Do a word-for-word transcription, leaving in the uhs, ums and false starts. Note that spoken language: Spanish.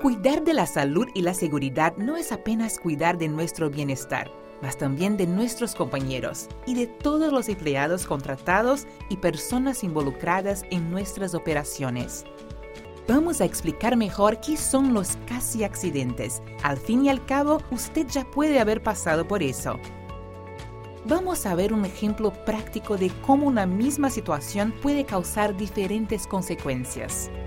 Cuidar de la salud y la seguridad no es apenas cuidar de nuestro bienestar, mas también de nuestros compañeros y de todos los empleados contratados y personas involucradas en nuestras operaciones. Vamos a explicar mejor qué son los casi accidentes. Al fin y al cabo, usted ya puede haber pasado por eso. Vamos a ver un ejemplo práctico de cómo una misma situación puede causar diferentes consecuencias.